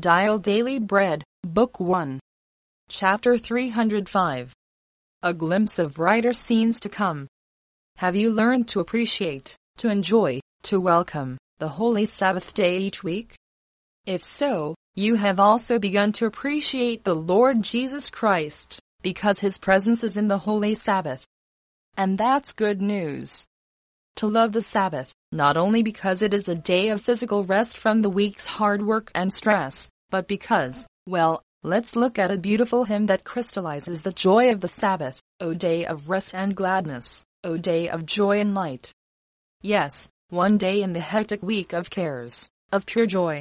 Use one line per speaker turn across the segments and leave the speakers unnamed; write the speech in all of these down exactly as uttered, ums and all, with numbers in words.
Dial Daily Bread, Book one. Chapter three hundred five. A glimpse of brighter scenes to come. Have you learned to appreciate, to enjoy, to welcome the Holy Sabbath day each week? If so, you have also begun to appreciate the Lord Jesus Christ, because His presence is in the Holy Sabbath. And that's good news. To love the Sabbath, not only because it is a day of physical rest from the week's hard work and stress, but because, well, let's look at a beautiful hymn that crystallizes the joy of the Sabbath, O day of rest and gladness, O day of joy and light. Yes, one day in the hectic week of cares, of pure joy.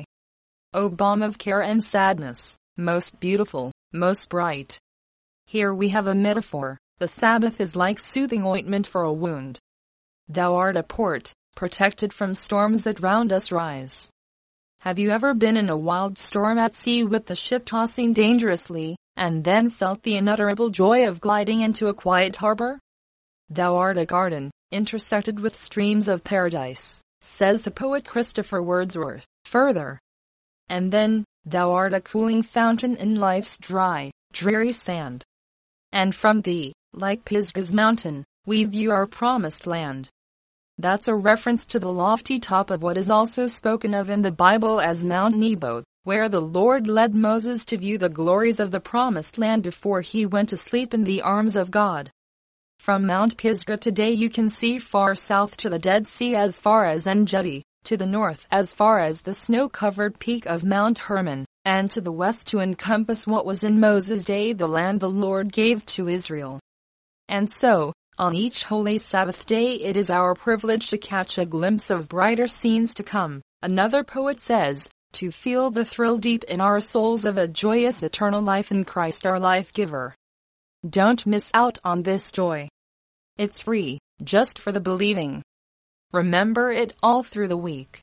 O balm of care and sadness, most beautiful, most bright. Here we have a metaphor. The Sabbath is like soothing ointment for a wound. Thou art a port, protected from storms that round us rise. Have you ever been in a wild storm at sea with the ship tossing dangerously, and then felt the unutterable joy of gliding into a quiet harbor? Thou art a garden, intersected with streams of paradise, says the poet Christopher Wordsworth, further. And then, thou art a cooling fountain in life's dry, dreary sand. And from thee, like Pisgah's mountain, we view our promised land. That's a reference to the lofty top of what is also spoken of in the Bible as Mount Nebo, where the Lord led Moses to view the glories of the promised land before he went to sleep in the arms of God. From Mount Pisgah today you can see far south to the Dead Sea as far as En-Gedi, to the north as far as the snow-covered peak of Mount Hermon, and to the west to encompass what was in Moses' day the land the Lord gave to Israel. And so, on each holy Sabbath day it is our privilege to catch a glimpse of brighter scenes to come. Another poet says, to feel the thrill deep in our souls of a joyous eternal life in Christ our life-giver. Don't miss out on this joy. It's free, just for the believing. Remember it all through the week.